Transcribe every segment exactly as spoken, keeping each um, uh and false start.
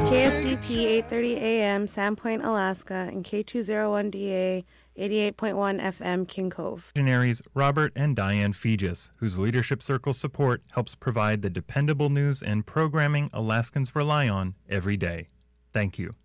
K S D P eight thirty A M, Sandpoint, Alaska, and K two oh one D A eighty-eight point one F M, King Cove. Visionaries Robert and Diane Fegis, whose Leadership Circle support helps provide the dependable news and programming Alaskans rely on every day. Thank you.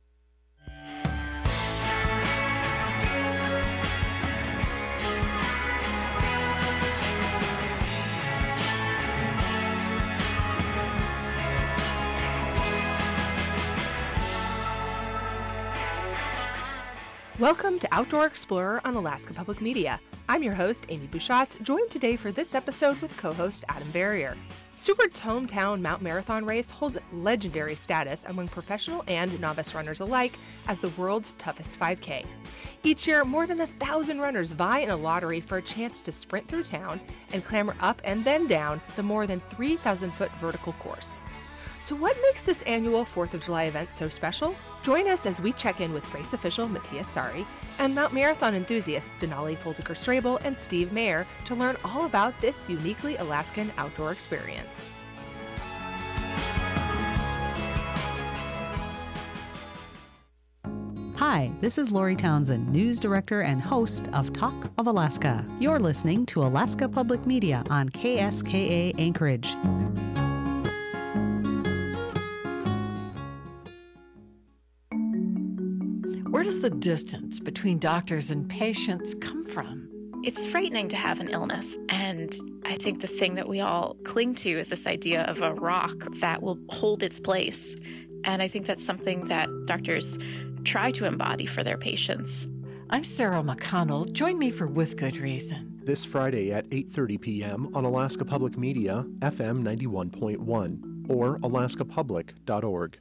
Welcome to Outdoor Explorer on Alaska Public Media. I'm your host, Amy Bouchatz, joined today for this episode with co-host Adam Verrier. Seward's hometown Mount Marathon race holds legendary status among professional and novice runners alike as the world's toughest five K. Each year, more than a thousand runners vie in a lottery for a chance to sprint through town and clamber up and then down the more than three thousand foot vertical course. So what makes this annual fourth of July event so special? Join us as we check in with race official Matthias Sari and Mount Marathon enthusiasts Denali Foldiger-Strabel and Steve Mayer to learn all about this uniquely Alaskan outdoor experience. Hi, this is Lori Townsend, News Director and host of Talk of Alaska. You're listening to Alaska Public Media on K S K A Anchorage. Where does the distance between doctors and patients come from? It's frightening to have an illness, and I think the thing that we all cling to is this idea of a rock that will hold its place, and I think that's something that doctors try to embody for their patients. I'm Sarah McConnell. Join me for With Good Reason. This Friday at eight thirty p.m. on Alaska Public Media, F M ninety-one point one, or alaska public dot org.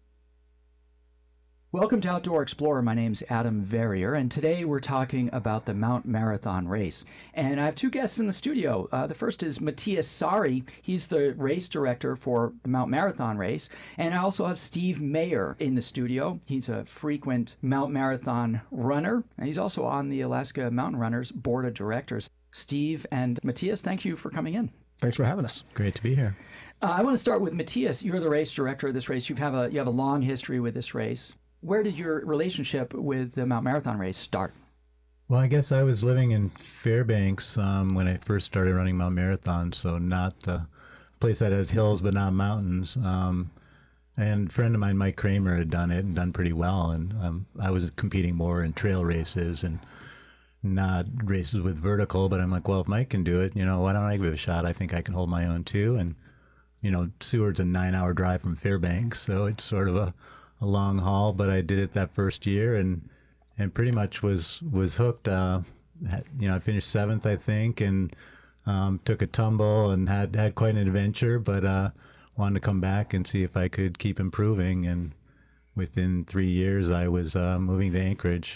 Welcome to Outdoor Explorer. My name's Adam Verrier, and today we're talking about the Mount Marathon race. And I have two guests in the studio. Uh, the first is Matthias Sari. He's the race director for the Mount Marathon race. And I also have Steve Mayer in the studio. He's a frequent Mount Marathon runner, and he's also on the Alaska Mountain Runners Board of Directors. Steve and Matthias, thank you for coming in. Thanks for having us. Great to be here. Uh, I want to start with Matthias. You're the race director of this race. You have a you have a long history with this race. Where did your relationship with the Mount Marathon race start? Well, I guess I was living in Fairbanks um, when I first started running Mount Marathon, so not a place that has hills but not mountains. Um, and a friend of mine, Mike Kramer, had done it and done pretty well. And um, I was competing more in trail races and not races with vertical. But I'm like, well, if Mike can do it, you know, why don't I give it a shot? I think I can hold my own too. And, you know, Seward's a nine-hour drive from Fairbanks, so it's sort of a a long haul, but I did it that first year and and pretty much was was hooked. Uh, had, you know, I finished seventh, I think, and um, took a tumble and had, had quite an adventure, but uh, wanted to come back and see if I could keep improving. And within three years, I was uh, moving to Anchorage.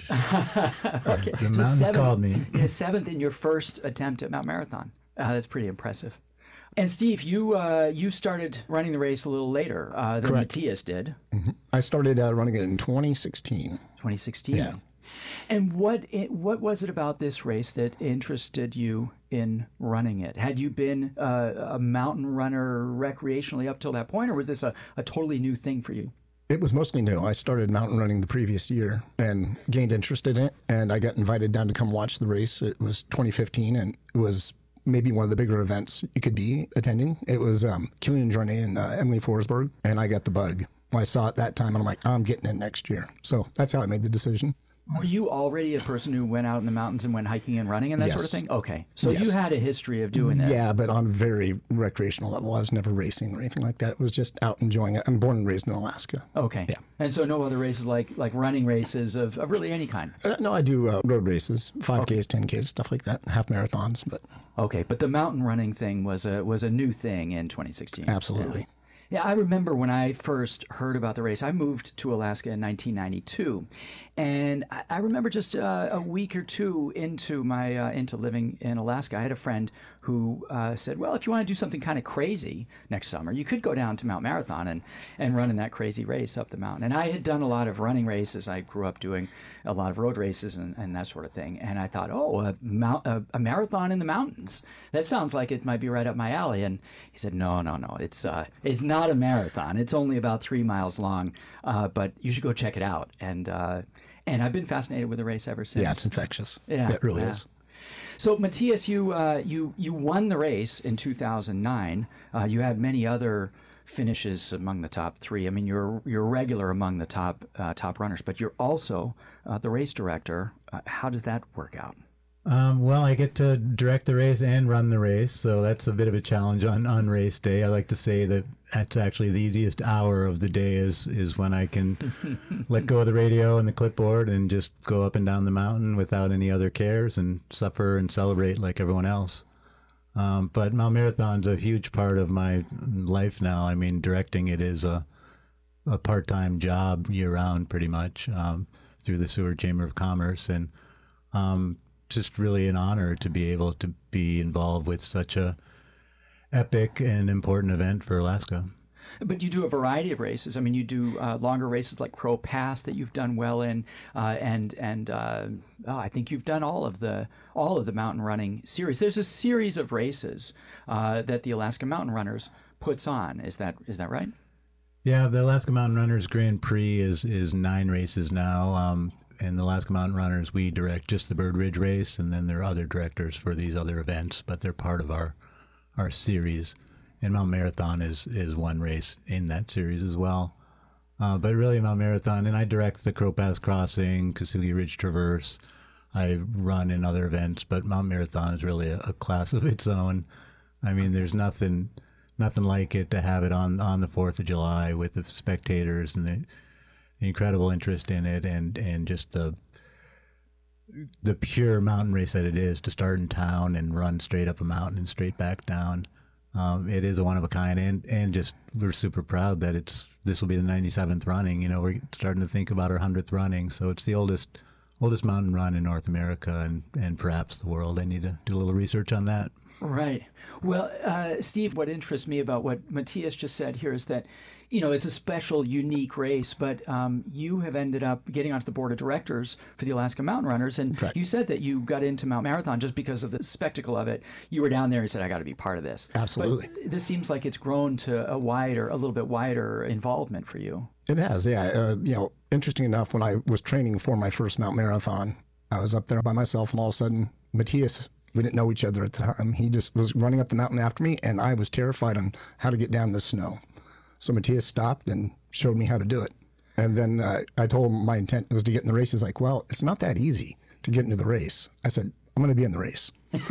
Okay. The So mountains seventh, called me. yeah, seventh in your first attempt at Mount Marathon. Uh, that's pretty impressive. And Steve, you uh, you started running the race a little later uh, than Correct. Matthias did. Mm-hmm. I started uh, running it in twenty sixteen. twenty sixteen. Yeah. And what it, what was it about this race that interested you in running it? Had you been uh, a mountain runner recreationally up till that point, or was this a, a totally new thing for you? It was mostly new. I started mountain running the previous year and gained interest in it, and I got invited down to come watch the race. It was twenty fifteen, and it was maybe one of the bigger events you could be attending. It was um, Kilian Jornet and uh, Emily Forsberg, and I got the bug. I saw it that time, and I'm like, I'm getting it next year. So that's how I made the decision. Were you already a person who went out in the mountains and went hiking and running and that Yes. sort of thing? Okay. So Yes. you had a history of doing that. Yeah, but on a very recreational level. I was never racing or anything like that. It was just out enjoying it. I'm born and raised in Alaska. Okay. Yeah. And so no other races like like running races of, of really any kind? Uh, no, I do uh, road races, five Ks, ten Ks, stuff like that, half marathons, but Okay, but the mountain running thing was a was a new thing in twenty sixteen. absolutely. Yeah, I remember when I first heard about the race. I moved to Alaska in nineteen ninety-two, and I, I remember just uh, a week or two into my uh, into living in Alaska, I had a friend who uh, said, "Well, if you want to do something kind of crazy next summer, you could go down to Mount Marathon and and run in that crazy race up the mountain." And I had done a lot of running races. I grew up doing a lot of road races and, and that sort of thing. And I thought, "Oh, a, mount, a, a marathon in the mountains. That sounds like it might be right up my alley." And he said, "No, no, no. It's uh, it's not." not a marathon. It's only about three miles long, uh, but you should go check it out. And uh, and I've been fascinated with the race ever since. Yeah, it's infectious. Yeah, it really yeah. is. So, Matthias, you uh, you you won the race in two thousand nine. Uh, you had many other finishes among the top three. I mean, you're you're regular among the top uh, top runners, but you're also uh, the race director. Uh, how does that work out? Um, well, I get to direct the race and run the race, so that's a bit of a challenge on, on race day. I like to say that that's actually the easiest hour of the day is is when I can let go of the radio and the clipboard and just go up and down the mountain without any other cares and suffer and celebrate like everyone else. Um, but Mount Marathon's a huge part of my life now. I mean, directing it is a a part-time job year-round pretty much um, through the Seward Chamber of Commerce, and um, just really an honor to be able to be involved with such a epic and important event for Alaska. But you do a variety of races. I mean, you do uh, longer races like Crow Pass that you've done well in, uh, and and uh, oh, I think you've done all of the all of the mountain running series. There's a series of races uh, that the Alaska Mountain Runners puts on. Is that is that right? Yeah, the Alaska Mountain Runners Grand Prix is is nine races now. Um, and the Alaska Mountain Runners, we direct just the Bird Ridge race, and then there are other directors for these other events, but they're part of our our series. And Mount Marathon is is one race in that series as well. Uh, but really Mount Marathon, and I direct the Crow Pass Crossing, Kasugi Ridge Traverse. I run in other events, but Mount Marathon is really a, a class of its own. I mean, there's nothing nothing like it to have it on, on the fourth of July with the spectators and the, the incredible interest in it, and, and just the the pure mountain race that it is, to start in town and run straight up a mountain and straight back down. Um, it is a one of a kind, and, and just we're super proud that it's this will be the ninety-seventh running. You know, we're starting to think about our hundredth running, so it's the oldest oldest mountain run in North America and, and perhaps the world. I need to do a little research on that. Right. Well, uh, Steve, what interests me about what Matthias just said here is that, you know, it's a special, unique race, but um, you have ended up getting onto the board of directors for the Alaska Mountain Runners, and Correct. you said that you got into Mount Marathon just because of the spectacle of it. You were down there and said, I got to be part of this. Absolutely. But this seems like it's grown to a wider, a little bit wider involvement for you. It has, yeah. Uh, you know, interesting enough, when I was training for my first Mount Marathon, I was up there by myself, and all of a sudden, Matthias, we didn't know each other at the time. He just was running up the mountain after me, and I was terrified on how to get down the snow. So Matthias stopped and showed me how to do it. And then uh, I told him my intent was to get in the race. He's like, well, it's not that easy to get into the race. I said, I'm going to be in the race.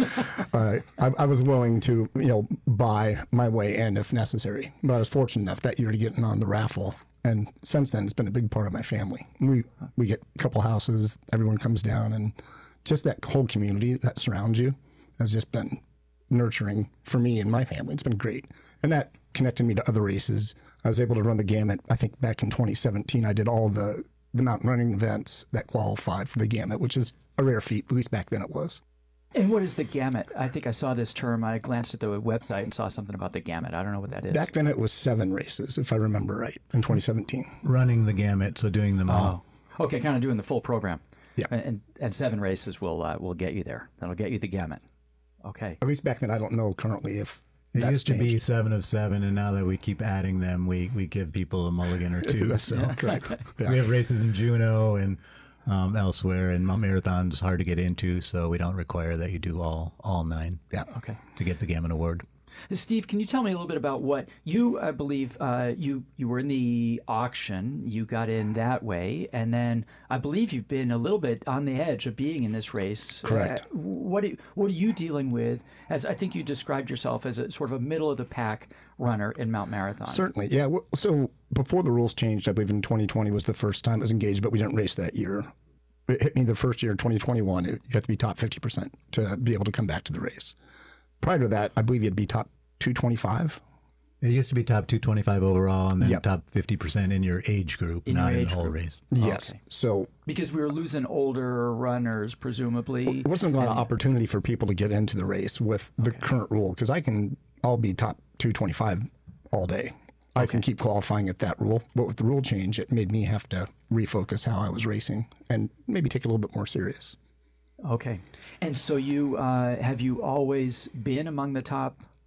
uh, I, I was willing to, you know, buy my way in if necessary. But I was fortunate enough that year to get in on the raffle. And since then, it's been a big part of my family. We we get a couple houses, everyone comes down, and just that whole community that surrounds you has just been nurturing for me and my family. It's been great. And that connected me to other races. I was able to run the gamut. I think back in twenty seventeen, I did all the, the mountain running events that qualify for the gamut, which is a rare feat, at least back then it was. And what is the gamut? I think I saw this term. I glanced at the website and saw something about the gamut. I don't know what that is. Back then it was seven races, if I remember right, in twenty seventeen. Running the gamut, so doing them all. Oh, okay, kind of doing the full program. Yeah. And, and seven races will uh, will get you there. That'll get you the gamut. Okay. At least back then, I don't know currently if It that's used to changed. be seven of seven, and now that we keep adding them, we, we give people a mulligan or two. So Correct. Yeah. we have races in Juneau and um, elsewhere, and Mount Marathon's hard to get into, so we don't require that you do all all nine. Yeah. Okay. To get the Gamut Award. Steve, can you tell me a little bit about what you, I believe, uh, you you were in the auction, you got in that way, and then I believe you've been a little bit on the edge of being in this race. Correct. Uh, what are, what are you dealing with? As I think you described yourself as a sort of a middle of the pack runner in Mount Marathon. Certainly, yeah. Well, so before the rules changed, I believe in twenty twenty was the first time I was engaged, but we didn't race that year. It hit me the first year, twenty twenty-one. You have to be top fifty percent to be able to come back to the race. Prior to that, I believe you'd be top two twenty-five. It used to be top two twenty-five overall, and then Yep. top fifty percent in your age group, In not your in age the whole group. race. Yes. Okay. So Because we were losing older runners, presumably. it wasn't a lot of opportunity for people to get into the race with the current rule, because I can, I'll be top two twenty-five all day. I can keep qualifying at that rule. But with the rule change, it made me have to refocus how I was racing and maybe take it a little bit more serious. Okay. And so you, uh, have you always been among the top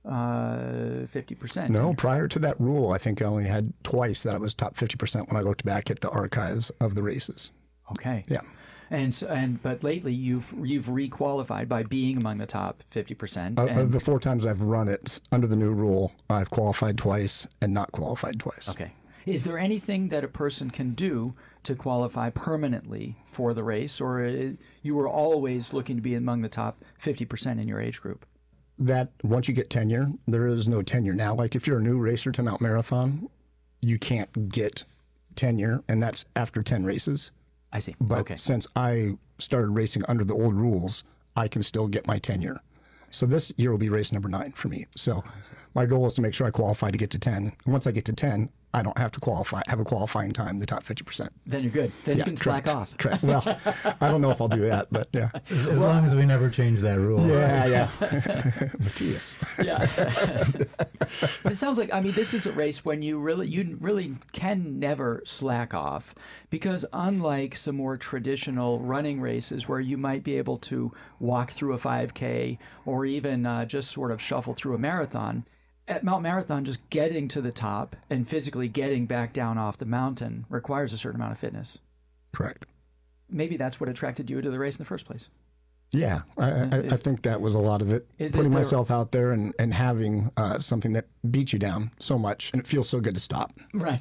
uh, fifty percent. No, prior to that rule, I think I only had twice that I was top fifty percent when I looked back at the archives of the races. Okay. Yeah. And so, and but lately you've you've requalified by being among the top fifty percent. Of, and, of the four times I've run it under the new rule, I've qualified twice and not qualified twice. Okay. Is there anything that a person can do to qualify permanently for the race, or uh, you were always looking to be among the top fifty percent in your age group? That once you get tenure, there is no tenure now. Like if you're a new racer to Mount Marathon, you can't get tenure, and that's after ten races. I see. But okay. since I started racing under the old rules, I can still get my tenure. So this year will be race number nine for me. So my goal is to make sure I qualify to get to ten. And once I get to ten, I don't have to qualify, have a qualifying time, the top fifty percent. Then you're good. Then yeah, you can correct, slack off. Correct. Well, I don't know if I'll do that, but yeah. As well, long as we never change that rule. Yeah, yeah. Matthias. Yeah. But it sounds like, I mean, this is a race when you really, you really can never slack off, because unlike some more traditional running races where you might be able to walk through a five K or even uh, just sort of shuffle through a marathon, at Mount Marathon, just getting to the top and physically getting back down off the mountain requires a certain amount of fitness. Correct. Maybe that's what attracted you to the race in the first place. Yeah, I, I, I think that was a lot of it. Is Putting it the- myself out there and, and having uh, something that beats you down so much, and it feels so good to stop. Right.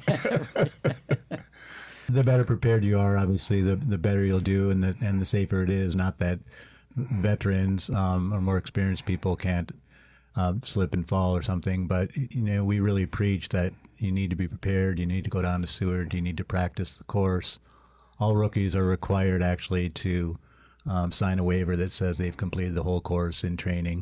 The better prepared you are, obviously, the the better you'll do, and the and the safer it is. Not that veterans um, or more experienced people can't uh, slip and fall or something, but you know, we really preach that you need to be prepared. You need to go down to Seward. You need to practice the course. All rookies are required actually to um, sign a waiver that says they've completed the whole course in training,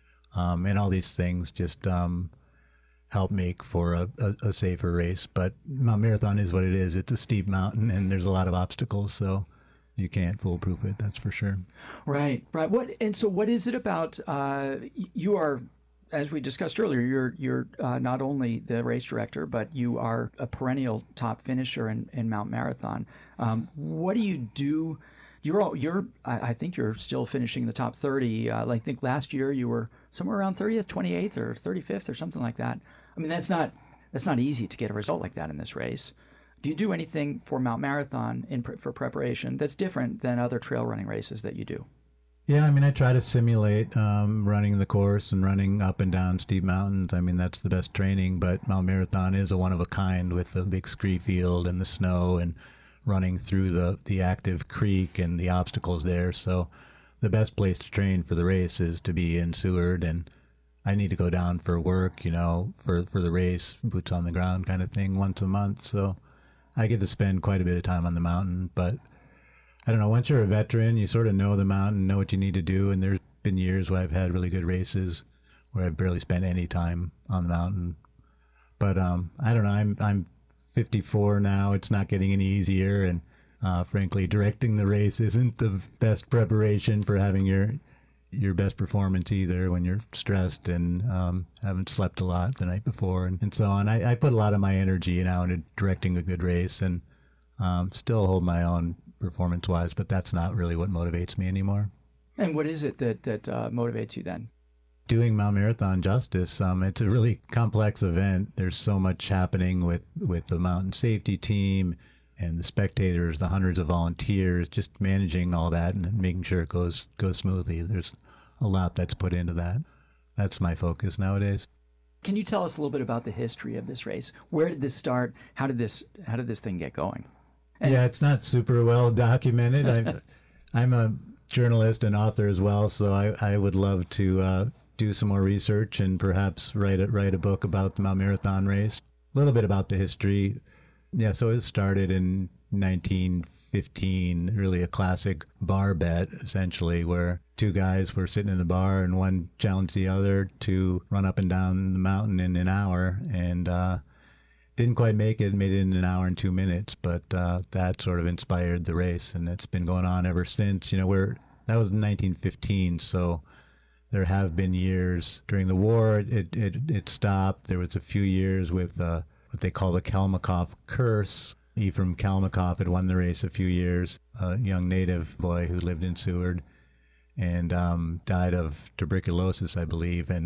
um, and all these things just um, help make for a, a, a safer race. But Mount Marathon is what it is. It's a steep mountain, and there's a lot of obstacles, so you can't foolproof it. That's for sure. Right, right. What and so, what is it about? Uh, you are, as we discussed earlier, you're you're uh, not only the race director, but you are a perennial top finisher in, in Mount Marathon. Um, what do you do? You're all, you're. I, I think you're still finishing the top thirty. Uh, like, I think last year you were somewhere around thirtieth, twenty-eighth, or thirty-fifth, or something like that. I mean, that's not that's not easy to get a result like that in this race. Do you do anything for Mount Marathon in pre- for preparation that's different than other trail running races that you do? Yeah, I mean, I try to simulate um, running the course and running up and down steep mountains. I mean, that's the best training, but Mount Marathon is a one of a kind with the big scree field and the snow and running through the, the active creek and the obstacles there. So the best place to train for the race is to be in Seward, and I need to go down for work, you know, for, for the race, boots on the ground kind of thing once a month. So I get to spend quite a bit of time on the mountain, but I don't know, once you're a veteran, you sort of know the mountain, know what you need to do, and there's been years where I've had really good races where I've barely spent any time on the mountain. But um, I don't know, I'm I'm fifty-four now, it's not getting any easier, and uh, frankly, directing the race isn't the best preparation for having your your best performance either when you're stressed and um, haven't slept a lot the night before and, and so on. I, I put a lot of my energy now into directing a good race, and um, still hold my own performance-wise, but that's not really what motivates me anymore. And what is it that that uh, motivates you then? Doing Mount Marathon justice. Um, it's a really complex event. There's so much happening with, with the mountain safety team and the spectators, the hundreds of volunteers, just managing all that and making sure it goes goes smoothly. There's a lot that's put into that. That's my focus nowadays. Can you tell us a little bit about the history of this race? Where did this start? How did this how did this thing get going? And yeah, it's not super well documented. I'm, I'm a journalist and author as well, so I, I would love to uh, do some more research and perhaps write a, write a book about the Mount Marathon race. A little bit about the history. Yeah, so it started in nineteen fifteen, really a classic bar bet, essentially, where two guys were sitting in the bar and one challenged the other to run up and down the mountain in an hour, and uh, didn't quite make it, made it in an hour and two minutes, but uh, that sort of inspired the race, and it's been going on ever since. You know, we're, that was nineteen fifteen, so there have been years during the war, it, it, it stopped. There was a few years with uh, what they call the Kalmakoff curse. Ephraim Kalmakoff had won the race a few years, a young native boy who lived in Seward and um, died of tuberculosis, I believe, and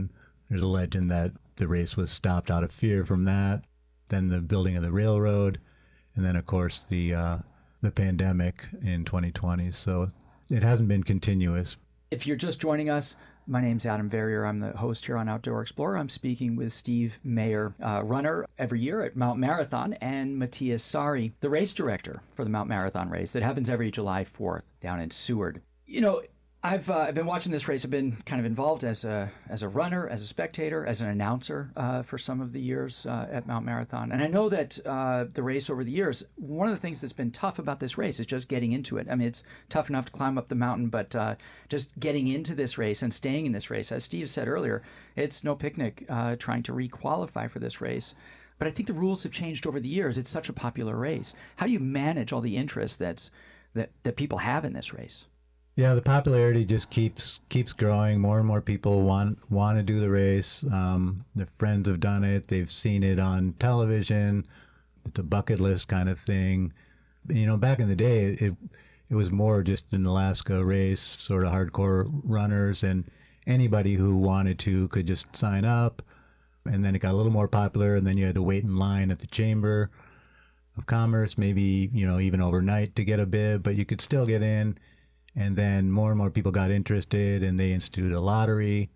There's a legend that the race was stopped out of fear from that, then the building of the railroad, and then, of course, the uh, the pandemic in twenty twenty. So it hasn't been continuous. If you're just joining us, my name's Adam Verrier. I'm the host here on Outdoor Explorer. I'm speaking with Steve Mayer, uh, runner every year at Mount Marathon, and Matthias Sari, the race director for the Mount Marathon race that happens every July fourth down in Seward. You know, I've uh, I've been watching this race. I've been kind of involved as a as a runner, as a spectator, as an announcer uh, for some of the years uh, at Mount Marathon. And I know that uh, the race over the years, one of the things that's been tough about this race is just getting into it. I mean, it's tough enough to climb up the mountain, but uh, just getting into this race and staying in this race, as Steve said earlier, it's no picnic uh, trying to re-qualify for this race. But I think the rules have changed over the years. It's such a popular race. How do you manage all the interest that's that, that people have in this race? Yeah, the popularity just keeps keeps growing. More and more people want want to do the race. Um, their friends have done it. They've seen it on television. It's a bucket list kind of thing. You know, back in the day, it it was more just an Alaska race, sort of hardcore runners, and anybody who wanted to could just sign up. And then it got a little more popular, and then you had to wait in line at the Chamber of Commerce, maybe, you know, even overnight to get a bib, but you could still get in. And then more and more people got interested, and they instituted a lottery.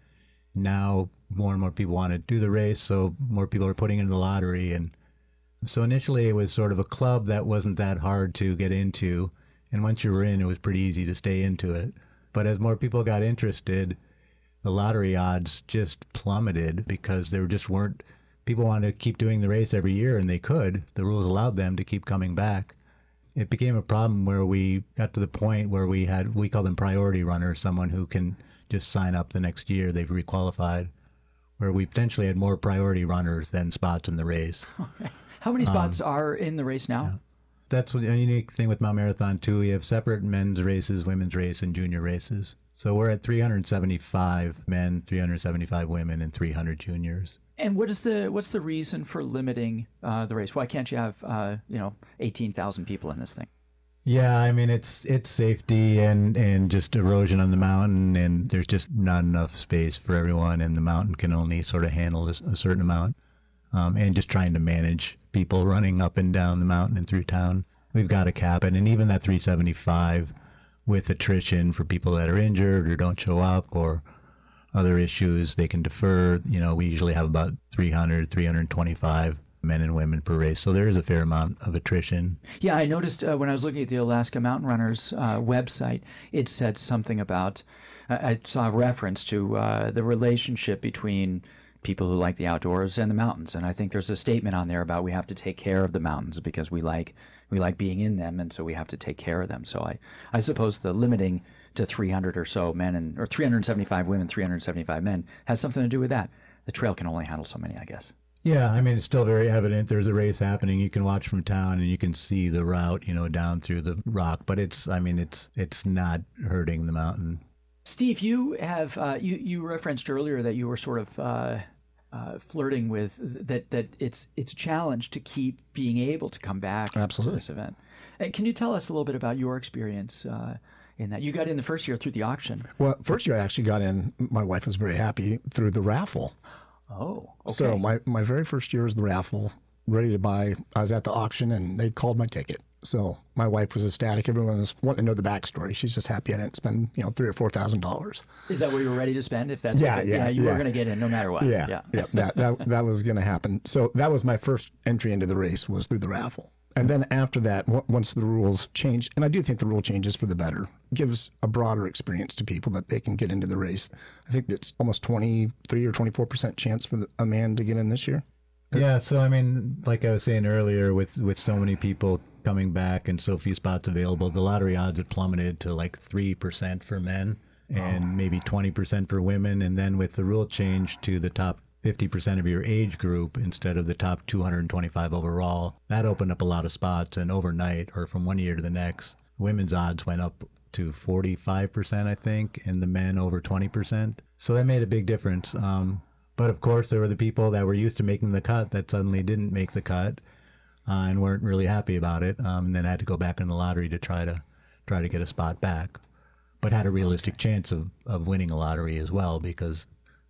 Now more and more people want to do the race, so more people are putting in the lottery. And so initially it was sort of a club that wasn't that hard to get into. And once you were in, it was pretty easy to stay into it. But as more people got interested, the lottery odds just plummeted because there just weren't, people wanted to keep doing the race every year, and they could. The rules allowed them to keep coming back. It became a problem where we got to the point where we had, we call them priority runners, someone who can just sign up the next year, they've requalified, where we potentially had more priority runners than spots in the race. Okay. How many spots um, are in the race now? Yeah. That's a unique thing with Mount Marathon, too. We have separate men's races, women's race, and junior races. So we're at three hundred seventy-five men, three hundred seventy-five women, and three hundred juniors. And what is the what's the reason for limiting uh, the race? Why can't you have uh, you know eighteen thousand people in this thing? Yeah, I mean it's it's safety and and just erosion on the mountain, and there's just not enough space for everyone, and the mountain can only sort of handle a, a certain amount. Um, and just trying to manage people running up and down the mountain and through town, we've got to cap it. And even that three seventy-five with attrition for people that are injured or don't show up or other issues, they can defer. You know, we usually have about three hundred, three twenty-five men and women per race. So there is a fair amount of attrition. Yeah, I noticed uh, when I was looking at the Alaska Mountain Runners uh, website, it said something about, uh, I saw a reference to uh, the relationship between people who like the outdoors and the mountains. And I think there's a statement on there about we have to take care of the mountains because we like we like being in them, and so we have to take care of them. So I, I suppose the limiting to three hundred or so men, and or three hundred seventy-five women, three hundred seventy-five men, has something to do with that. The trail can only handle so many, I guess. Yeah, I mean, it's still very evident. There's a race happening. You can watch from town, and you can see the route, you know, down through the rock. But it's, I mean, it's it's not hurting the mountain. Steve, you have uh, you you referenced earlier that you were sort of uh, uh, flirting with that that it's it's a challenge to keep being able to come back Absolutely. to this event. And can you tell us a little bit about your experience uh, in that? You got in the first year through the auction. Well, first year I actually got in, my wife was very happy, through the raffle. Oh, okay. So my, my very first year was the raffle, ready to buy. I was at the auction and they called my ticket. So my wife was ecstatic. Everyone was wanting to know the backstory. She's just happy I didn't spend, you know, three or four thousand dollars. Is that what you were ready to spend? If that's Yeah, if it, yeah, you yeah. were going to get in no matter what. Yeah, yeah. yeah, that, that that was going to happen. So that was my first entry into the race, was through the raffle. And then after that, w- once the rules changed, and I do think the rule changes for the better, gives a broader experience to people that they can get into the race. I think it's almost twenty-three or twenty-four percent chance for the, a man to get in this year. Yeah, so I mean, like I was saying earlier, with, with so many people coming back and so few spots available, the lottery odds had plummeted to like three percent for men and oh. maybe twenty percent for women. And then with the rule change to the top fifty percent of your age group instead of the top two hundred twenty-five overall, that opened up a lot of spots. And overnight, or from one year to the next, women's odds went up to forty-five percent, I think, and the men over twenty percent. So that made a big difference. Um, but of course, there were the people that were used to making the cut that suddenly didn't make the cut uh, and weren't really happy about it, um, and then had to go back in the lottery to try to try to get a spot back, but had a realistic chance of, of winning a lottery as well, because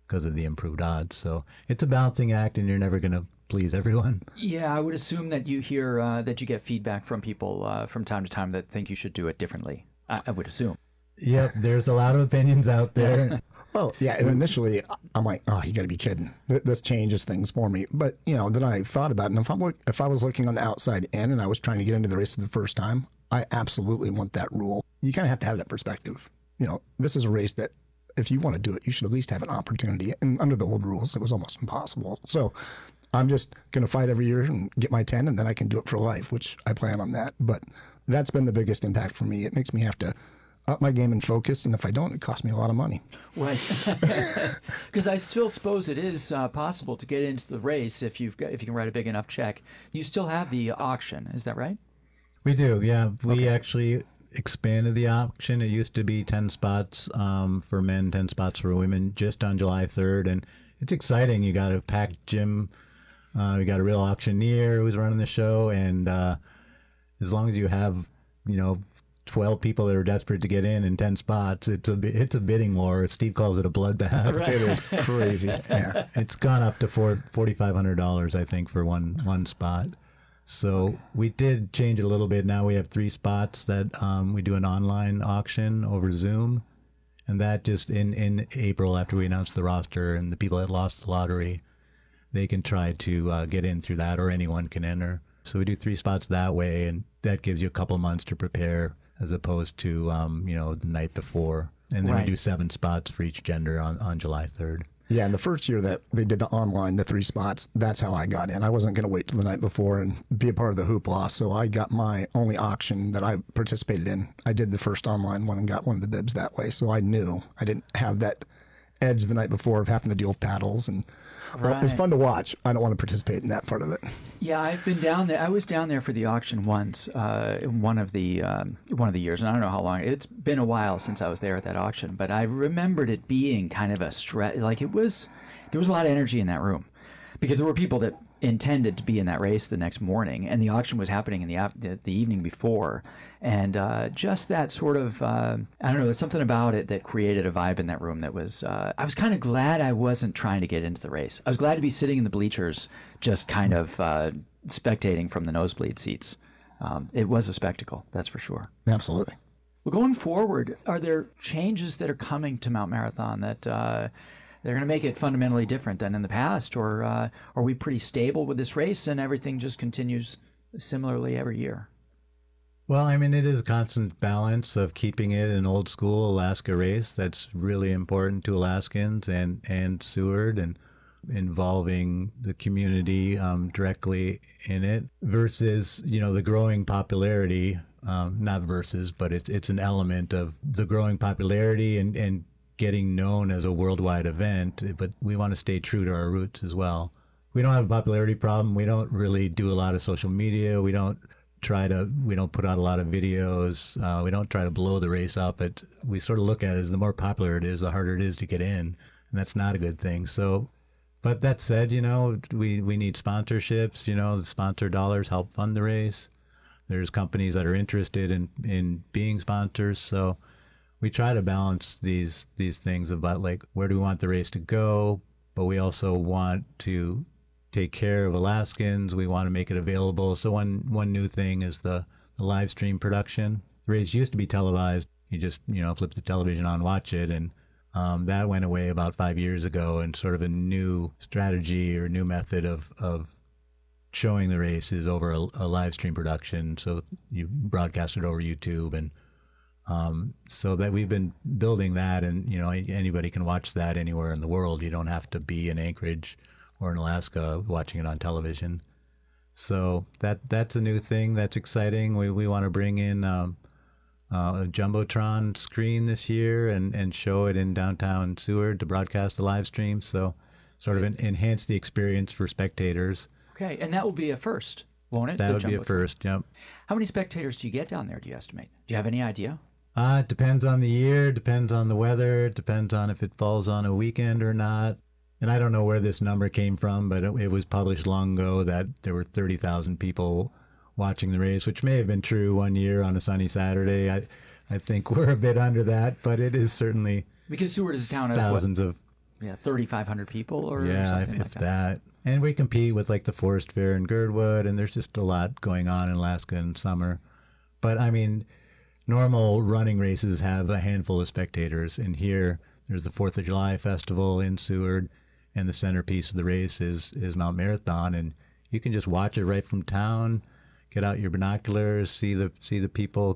because of the improved odds. So it's a balancing act, and you're never going to please everyone. Yeah, I would assume that you hear uh, that you get feedback from people uh, from time to time that think you should do it differently. I, I would assume. Yep, there's a lot of opinions out there. Well, yeah, and initially I'm like, oh, you got to be kidding. Th- This changes things for me. But, you know, then I thought about it, and if, I'm, look- if I was looking on the outside in and I was trying to get into the race for the first time, I absolutely want that rule. You kind of have to have that perspective. You know, this is a race that if you want to do it, you should at least have an opportunity. And under the old rules, it was almost impossible. So I'm just going to fight every year and get my ten, and then I can do it for life, which I plan on that. But that's been the biggest impact for me. It makes me have to up my game and focus, and if I don't, it costs me a lot of money. Right. Because I still suppose it is uh, possible to get into the race if you've got, if you can write a big enough check. You still have the auction, is that right? We do, yeah. We Okay. actually expanded the auction. It used to be ten spots um, for men, ten spots for women, just on July third, and it's exciting. You got a packed gym. Uh, we got a real auctioneer who's running the show, and uh, as long as you have, you know, twelve people that are desperate to get in in ten spots, it's a bi- it's a bidding war. Steve calls it a bloodbath. Right. It is crazy. Yeah. It's gone up to four forty five hundred dollars, I think, for one one spot. So we did change it a little bit. Now we have three spots that um, we do an online auction over Zoom, and that just in in April after we announced the roster and the people that lost the lottery, they can try to uh, get in through that, or anyone can enter. So we do three spots that way, and that gives you a couple months to prepare, as opposed to um, you know, the night before. And then Right. we do seven spots for each gender on, on July third. Yeah, and the first year that they did the online, the three spots, that's how I got in. I wasn't going to wait till the night before and be a part of the hoopla, so I got my only auction that I participated in. I did the first online one and got one of the bibs that way, so I knew I didn't have that edge the night before of having to deal with paddles. And well, it's Right. fun to watch. I don't want to participate in that part of it. Yeah, I've been down there. I was down there for the auction once, uh, in one of the um, one of the years, and I don't know how long. It's been a while since I was there at that auction, but I remembered it being kind of a stress. Like it was, there was a lot of energy in that room, because there were people that intended to be in that race the next morning, and the auction was happening in the ap- the, the evening before, and uh, just that sort of uh, I don't know, there's something about it that created a vibe in that room that was. Uh, I was kind of glad I wasn't trying to get into the race. I was glad to be sitting in the bleachers, just kind of uh, spectating from the nosebleed seats. Um, it was a spectacle, that's for sure. Absolutely. Well, going forward, are there changes that are coming to Mount Marathon that uh, they're going to make it fundamentally different than in the past, or uh, are we pretty stable with this race and everything just continues similarly every year? Well, I mean, it is a constant balance of keeping it an old school Alaska race that's really important to Alaskans and, and Seward, and involving the community um, directly in it, versus, you know, the growing popularity, um, not versus, but it's, it's an element of the growing popularity and, and getting known as a worldwide event, but we want to stay true to our roots as well. We don't have a popularity problem. We don't really do a lot of social media. We don't try to, we don't put out a lot of videos. Uh, we don't try to blow the race up. It, we sort of look at it as the more popular it is, the harder it is to get in. And that's not a good thing. So, but that said, you know, we, we need sponsorships. You know, the sponsor dollars help fund the race. There's companies that are interested in, in being sponsors. So we try to balance these, these things about, like, where do we want the race to go? But we also want to take care of Alaskans. We want to make it available. So one one new thing is the, the live stream production. The race used to be televised. You just, you know, flip the television on, watch it, and um, that went away about five years ago. And sort of a new strategy or new method of of showing the race is over a, a live stream production. So you broadcast it over YouTube, and um, so that we've been building that, and, you know, anybody can watch that anywhere in the world. You don't have to be in Anchorage or in Alaska watching it on television. So that that's a new thing that's exciting. We we want to bring in um, uh, a Jumbotron screen this year and, and show it in downtown Seward to broadcast the live stream. So sort of en- enhance the experience for spectators. Okay, and that will be a first, won't it? That The would be a Jumbotron. first, yep. How many spectators do you get down there, do you estimate? Do you have any idea? Uh, it depends on the year, depends on the weather, it depends on if it falls on a weekend or not. And I don't know where this number came from, but it, it was published long ago that there were thirty thousand people watching the race, which may have been true one year on a sunny Saturday. I, I think we're a bit under that, but it is certainly Because Seward is a town of thousands what? of Yeah, thirty-five hundred people or yeah, something if, like if that. that. And we compete with like the Forest Fair in Girdwood, and there's just a lot going on in Alaska in summer. But I mean, normal running races have a handful of spectators, and here there's the Fourth of July festival in Seward, and the centerpiece of the race is is Mount Marathon, and you can just watch it right from town. Get out your binoculars, see the see the people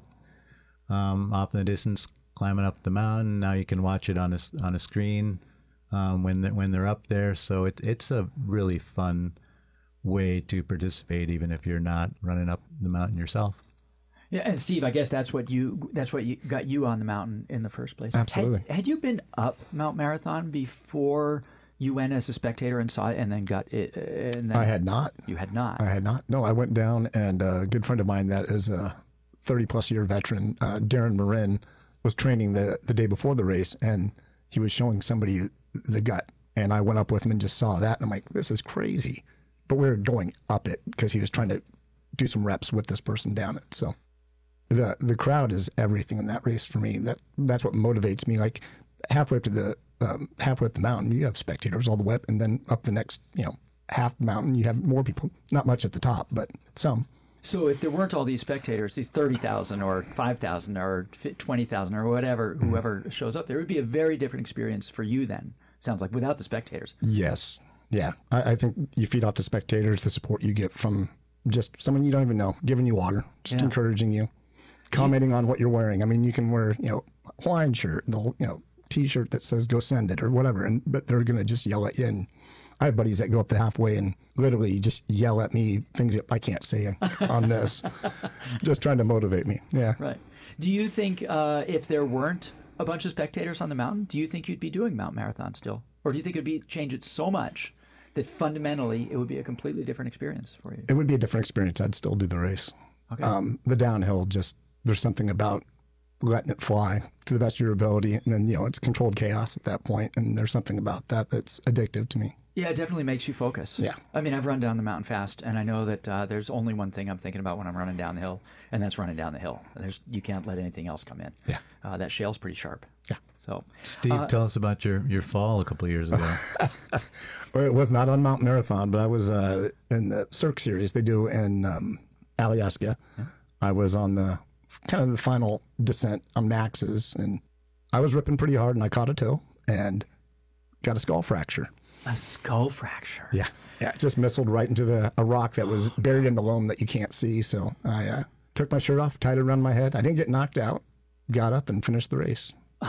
um, off in the distance climbing up the mountain. Now you can watch it on a on a screen um, when they, when they're up there. So it it's a really fun way to participate, even if you're not running up the mountain yourself. Yeah, and Steve, I guess that's what you that's what you got you on the mountain in the first place. Absolutely. Had, had you been up Mount Marathon before you went as a spectator and saw it, and then got it? And then I had not. You had not. I had not. No, I went down, and a good friend of mine that is a thirty-plus year veteran, uh, Darren Marin, was training the, the day before the race, and he was showing somebody the gut. And I went up with him and just saw that, and I'm like, this is crazy. But we were going up it because he was trying to do some reps with this person down it. So the the crowd is everything in that race for me. That That's what motivates me. Like halfway up to the um, halfway up the mountain, you have spectators all the way up, and then up the next, you know, half the mountain, you have more people. Not much at the top, but some. So if there weren't all these spectators, these thirty thousand or five thousand or twenty thousand or whatever, Mm-hmm. whoever shows up, there would be a very different experience for you then, sounds like, without the spectators. Yes. Yeah. I, I think you feed off the spectators, the support you get from just someone you don't even know, giving you water, just Yeah. encouraging you, commenting on what you're wearing. I mean, you can wear, you know, a Hawaiian shirt, the whole, you know, T-shirt that says "Go Send It" or whatever, and but they're gonna just yell at you. And I have buddies that go up the halfway and literally just yell at me things that I can't say on this, just trying to motivate me. Yeah. Right. Do you think uh, if there weren't a bunch of spectators on the mountain, do you think you'd be doing Mount Marathon still, or do you think it'd be change it so much that fundamentally it would be a completely different experience for you? It would be a different experience. I'd still do the race. Okay. Um, the downhill, just there's something about letting it fly to the best of your ability, and then you know it's controlled chaos at that point, and there's something about that that's addictive to me. Yeah, it definitely makes you focus. Yeah. I mean, I've run down the mountain fast, and I know that uh, there's only one thing I'm thinking about when I'm running down the hill, and that's running down the hill. There's you can't let anything else come in. Yeah. Uh, that shale's pretty sharp. Yeah. So, Steve, uh, tell us about your, your fall a couple of years ago. Well, it was not on Mount Marathon, but I was uh, in the Cirque series they do in um, Alyeska. Yeah. I was on the kind of the final descent on Max's, and I was ripping pretty hard, and I caught a toe and got a skull fracture. a skull fracture. Yeah. Yeah, it just missiled right into the a rock that was buried in the loam that you can't see. So I uh, took my shirt off, tied it around my head. I didn't get knocked out, got up and finished the race.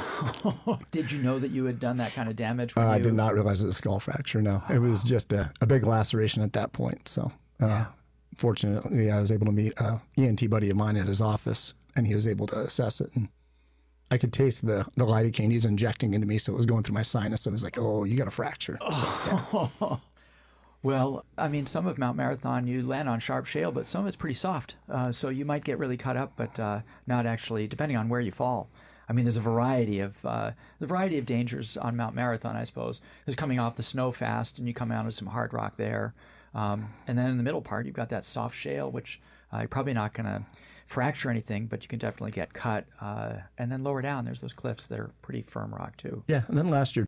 Did you know that you had done that kind of damage? Uh, When I you... did not realize it was a skull fracture. No, it was just a, a big laceration at that point. So uh, Yeah. fortunately, I was able to meet a E N T buddy of mine at his office, and he was able to assess it. And I could taste the, the lidocaine he was injecting into me, so it was going through my sinus. So it was like, oh, you got a fracture. So, yeah. Well, I mean, some of Mount Marathon, you land on sharp shale, but some of it's pretty soft. Uh, so you might get really cut up, but uh, not actually, depending on where you fall. I mean, there's a variety of uh, the variety of dangers on Mount Marathon, I suppose. There's coming off the snow fast, and you come out of some hard rock there. Um, and then in the middle part, you've got that soft shale, which uh, you're probably not going to fracture anything, but you can definitely get cut. Uh, and then lower down, there's those cliffs that are pretty firm rock, too. Yeah, and then last year,